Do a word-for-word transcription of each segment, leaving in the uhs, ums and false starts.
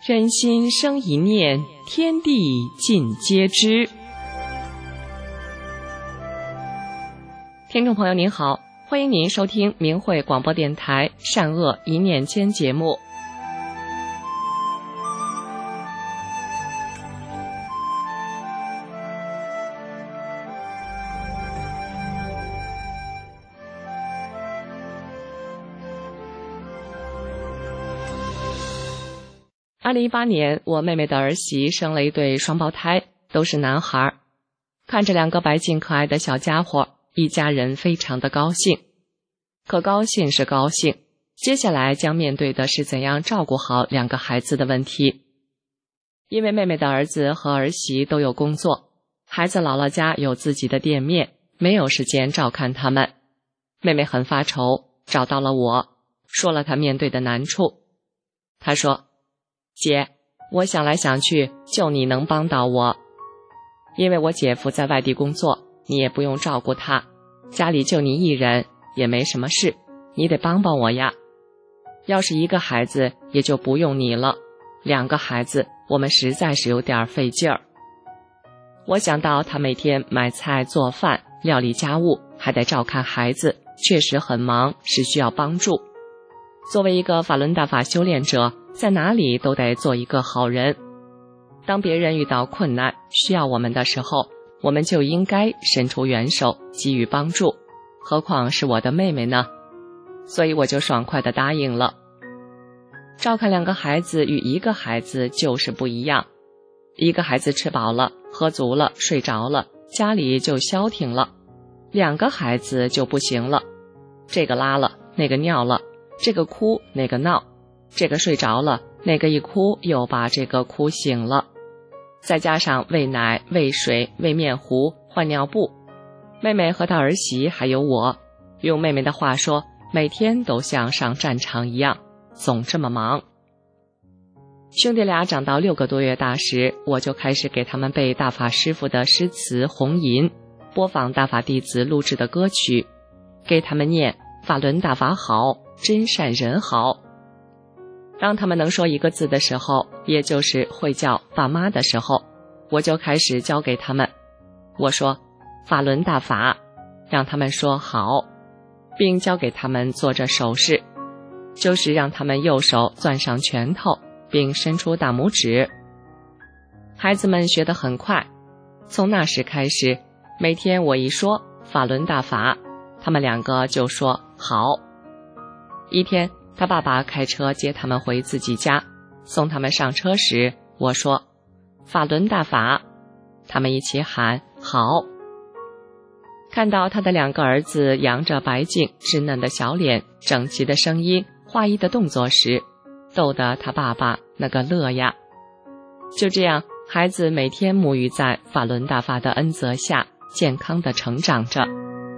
人心生一念，天地尽皆知。听众朋友您好，欢迎您收听明慧广播电台善恶一念间节目。二零一八年，我妹妹的儿媳生了一对双胞胎，都是男孩。看着两个白净可爱的小家伙，一家人非常的高兴。可高兴是高兴，接下来将面对的是怎样照顾好两个孩子的问题。因为妹妹的儿子和儿媳都有工作，孩子姥姥家有自己的店面，没有时间照看他们。妹妹很发愁，找到了我，说了她面对的难处。她说，姐，我想来想去，就你能帮到我。因为我姐夫在外地工作，你也不用照顾他，家里就你一人，也没什么事，你得帮帮我呀。要是一个孩子，也就不用你了，两个孩子，我们实在是有点费劲儿。我想到他每天买菜做饭，料理家务，还得照看孩子，确实很忙，是需要帮助。作为一个法轮大法修炼者，在哪里都得做一个好人。当别人遇到困难需要我们的时候，我们就应该伸出援手给予帮助，何况是我的妹妹呢？所以我就爽快地答应了。照看两个孩子与一个孩子就是不一样，一个孩子吃饱了喝足了睡着了，家里就消停了，两个孩子就不行了，这个拉了那个尿了，这个哭那个闹，这个睡着了，那个一哭又把这个哭醒了，再加上喂奶喂水喂面糊换尿布，妹妹和她儿媳还有我，用妹妹的话说，每天都像上战场一样，总这么忙。兄弟俩长到六个多月大时，我就开始给他们背大法师父的诗词红吟，播放大法弟子录制的歌曲，给他们念法轮大法好，真善人好。当他们能说一个字的时候，也就是会叫爸妈的时候，我就开始教给他们。我说法轮大法，让他们说好，并教给他们做着手势，就是让他们右手攥上拳头，并伸出大拇指。孩子们学得很快，从那时开始，每天我一说法轮大法，他们两个就说好。一天他爸爸开车接他们回自己家，送他们上车时，我说法轮大法，他们一起喊好。看到他的两个儿子扬着白净稚嫩的小脸，整齐的声音，划一的动作时，逗得他爸爸那个乐呀。就这样，孩子每天沐浴在法轮大法的恩泽下，健康的成长着。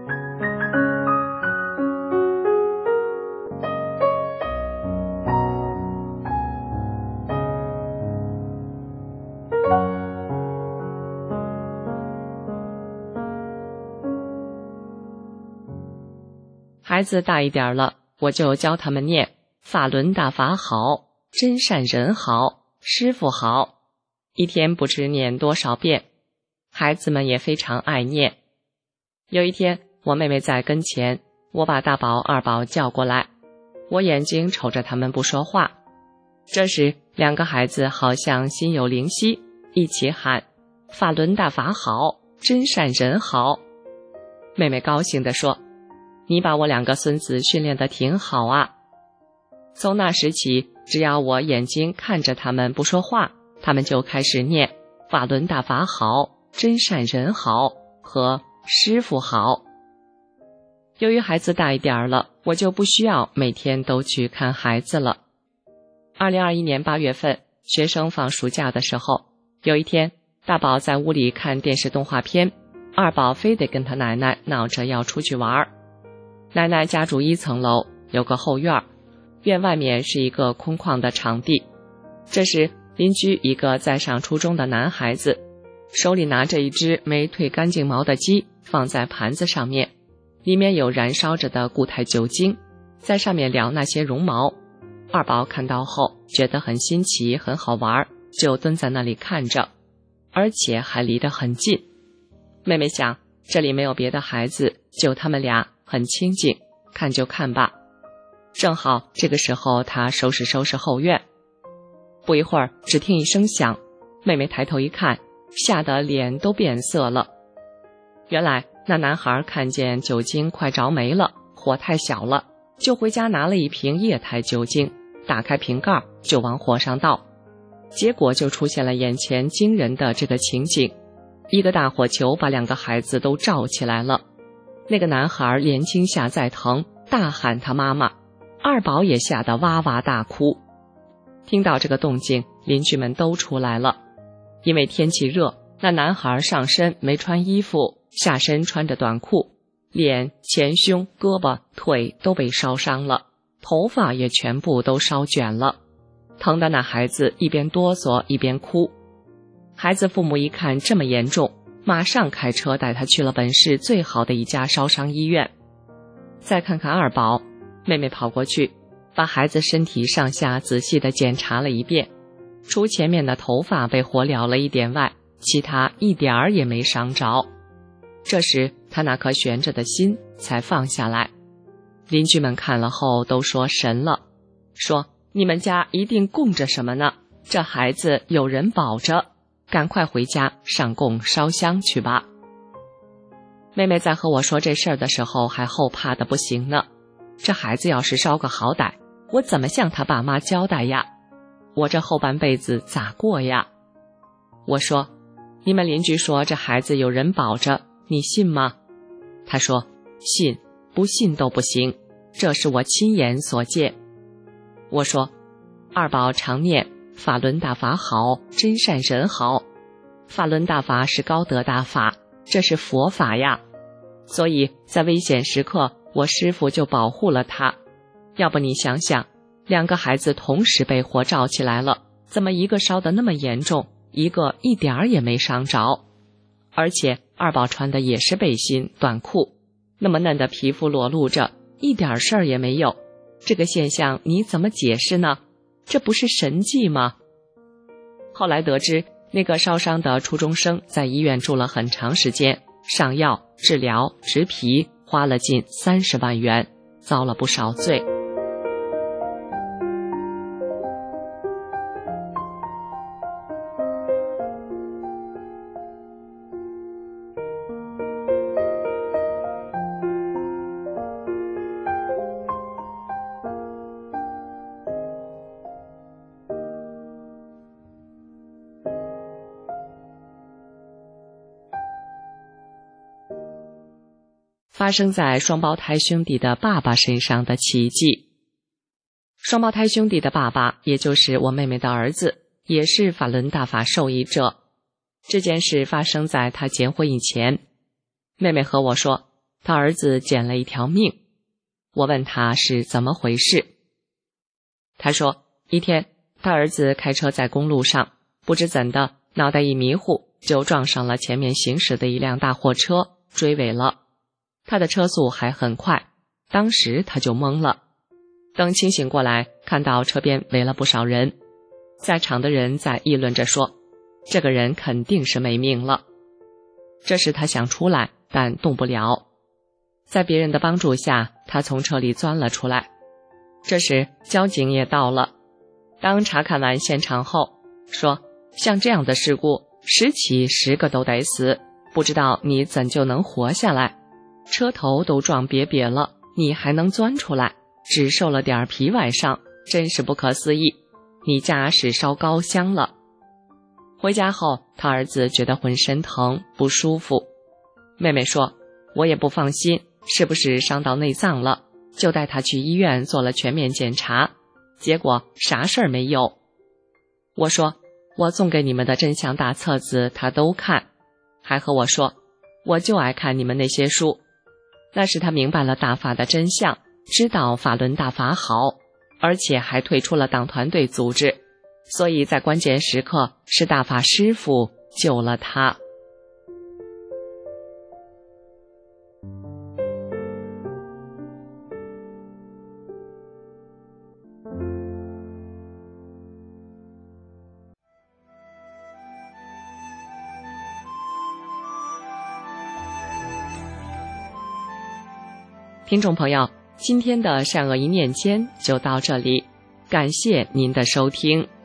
孩子大一点了，我就教他们念法轮大法好，真善人好，师父好，一天不知念多少遍，孩子们也非常爱念。有一天我妹妹在跟前，我把大宝二宝叫过来，我眼睛瞅着他们不说话。这时两个孩子好像心有灵犀，一起喊法轮大法好，真善人好。妹妹高兴地说，你把我两个孙子训练得挺好啊。从那时起，只要我眼睛看着他们不说话，他们就开始念法轮大法好，真善人好和师父好。由于孩子大一点了，我就不需要每天都去看孩子了。二零二一年八月份，学生放暑假的时候，有一天大宝在屋里看电视动画片，二宝非得跟他奶奶闹着要出去玩。奶奶家住一层楼，有个后院，院外面是一个空旷的场地。这时邻居一个在上初中的男孩子，手里拿着一只没褪干净毛的鸡，放在盘子上面，里面有燃烧着的固态酒精，在上面燎那些绒毛。 二宝看到后觉得很新奇很好玩，就蹲在那里看着，而且还离得很近。妹妹想，这里没有别的孩子，就他们俩很清静，看就看吧。正好这个时候她收拾收拾后院，不一会儿只听一声响，妹妹抬头一看，吓得脸都变色了。原来那男孩看见酒精快着没了，火太小了，就回家拿了一瓶液态酒精，打开瓶盖就往火上倒，结果就出现了眼前惊人的这个情景，一个大火球把两个孩子都罩起来了。那个男孩连惊吓再疼，大喊他妈妈，二宝也吓得哇哇大哭。听到这个动静，邻居们都出来了。因为天气热，那男孩上身没穿衣服，下身穿着短裤，脸、前胸、胳膊、腿都被烧伤了，头发也全部都烧卷了，疼的那孩子一边哆嗦一边哭。孩子父母一看这么严重，马上开车带他去了本市最好的一家烧伤医院。再看看二宝，妹妹跑过去，把孩子身体上下仔细地检查了一遍，除前面的头发被火燎了一点外，其他一点儿也没伤着。这时他那颗悬着的心才放下来。邻居们看了后都说神了，说你们家一定供着什么呢，这孩子有人保着，赶快回家上供烧香去吧。妹妹在和我说这事儿的时候还后怕的不行呢，这孩子要是烧个好歹，我怎么向他爸妈交代呀？我这后半辈子咋过呀？我说，你们邻居说这孩子有人保着，你信吗？他说，信，不信都不行，这是我亲眼所见。我说，二宝常念法轮大法好，真善人好。法轮大法是高德大法，这是佛法呀，所以在危险时刻，我师父就保护了他。要不你想想，两个孩子同时被火照起来了，怎么一个烧得那么严重，一个一点儿也没伤着？而且二宝穿的也是背心短裤，那么嫩的皮肤裸露着，一点事儿也没有，这个现象你怎么解释呢？这不是神迹吗？后来得知，那个烧伤的初中生在医院住了很长时间，上药、治疗、植皮，花了近三十万元，遭了不少罪。发生在双胞胎兄弟的爸爸身上的奇迹。双胞胎兄弟的爸爸，也就是我妹妹的儿子，也是法轮大法受益者。这件事发生在他结婚以前。妹妹和我说，他儿子捡了一条命。我问他是怎么回事，他说，一天他儿子开车在公路上，不知怎的，脑袋一迷糊，就撞上了前面行驶的一辆大货车，追尾了。他的车速还很快，当时他就懵了。等清醒过来，看到车边围了不少人，在场的人在议论着说，这个人肯定是没命了。这时他想出来，但动不了。在别人的帮助下，他从车里钻了出来。这时交警也到了，当查看完现场后，说，像这样的事故，十起十个都得死，不知道你怎就能活下来？车头都撞瘪瘪了，你还能钻出来，只受了点皮外伤，真是不可思议。你家是烧高香了。回家后，他儿子觉得浑身疼，不舒服。妹妹说，我也不放心，是不是伤到内脏了，就带他去医院做了全面检查，结果啥事儿没有。我说，我送给你们的真相大册子他都看，还和我说，我就爱看你们那些书。那时他明白了大法的真相，知道法轮大法好，而且还退出了党团队组织，所以在关键时刻是大法师父救了他。 听众朋友，今天的善恶一念间就到这里，感谢您的收听。